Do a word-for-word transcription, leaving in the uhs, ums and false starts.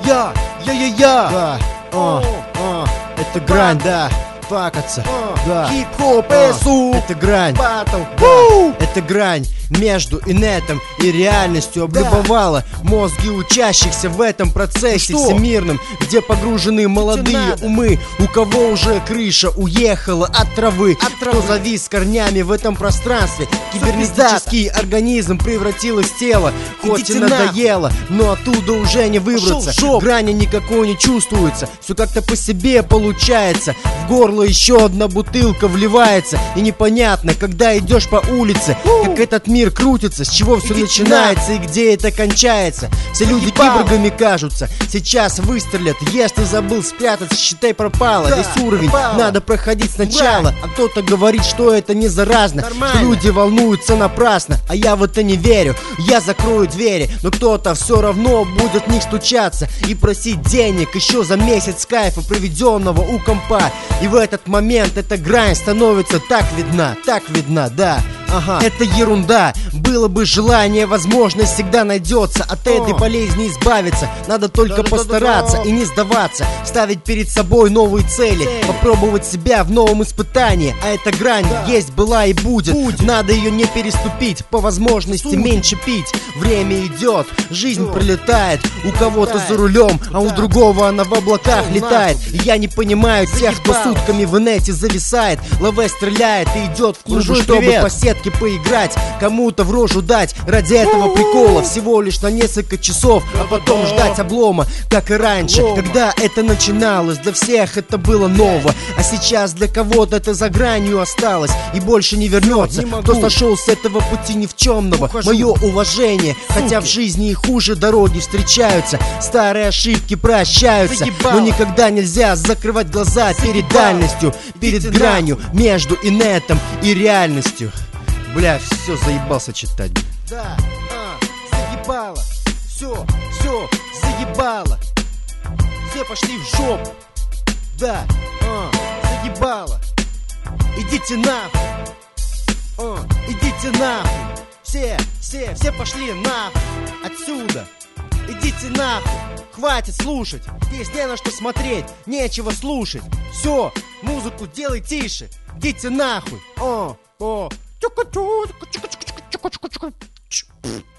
Я, я-я-я. Да, а, а, это грань, да, пакаться, да, Хип-хоп, а, эсу, это грань, батл, да, это грань между инетом и реальностью облюбовала мозги учащихся в этом процессе Что? всемирном, где погружены молодые надо? умы, у кого уже крыша уехала от травы, От кто травы. завис корнями в этом пространстве. Кибернетический организм превратилось в тело, хоть Идите и надоело, но оттуда уже не выбраться. Пошел в жопу. Грани никакой не чувствуется, все как-то по себе получается. В горло еще одна бутылка вливается, и непонятно, когда идешь по улице, как этот мир крутится, с чего все Идите начинается и где это кончается. Все люди Ебало. киборгами кажутся, сейчас выстрелят. Если забыл спрятать, считай пропало. Да, Весь уровень пропало. надо проходить сначала. А кто-то говорит, что это не заразно, Нормально. что люди волнуются напрасно. А я в это не верю, я закрою двери, но кто-то все равно будет в них стучаться и просить денег еще за месяц кайфа, проведенного у компа. И в этот момент эта грань становится так видна, так видна, да. Ага, это ерунда. Было бы желание, возможность всегда найдется. От этой О. болезни избавиться надо только Да-да-да-да-да. постараться и не сдаваться, ставить перед собой новые цели, Цели. попробовать себя в новом испытании. А эта грань Да. есть, была и будет. Будет. Надо ее не переступить, по возможности Ступить. меньше пить. Время идет, жизнь Всё. пролетает. У кого-то Летает. за рулем, а у Да. другого она в облаках Всё, летает. нахуй. И я не понимаю тех, кто Заебало. сутками в инете зависает. ЛВ стреляет и идет в клубы, Буржуй, чтобы привет. по сетке поиграть, кому-то в рожу дать. Ради этого прикола всего лишь на несколько часов, а потом Да-да-да. ждать облома, как и раньше. Облома. Когда это начиналось, для всех это было ново. А сейчас для кого-то это за гранью осталось и больше не вернется. Не могу. Кто сошел с этого пути никчемного, Ухожу. мое уважение. Хотя в Суки. жизни и хуже дороги встречаются, старые ошибки прощаются. Заебало. Но никогда нельзя закрывать глаза перед Заебало. дальностью, перед Идите гранью между инетом и реальностью. Бля, все, заебался читать. Да, а, заебало. Все, все, заебало. Все пошли в жопу. Да, а, заебало. Идите нахуй. А, идите нахуй. Все, все, все пошли нахуй. Отсюда. Идите нахуй. Хватит слушать. Здесь не на что смотреть. Нечего слушать. Все, музыку делай тише. Идите нахуй. О, о. Чука-чу, чука-чука-чука-чука-чука-чука.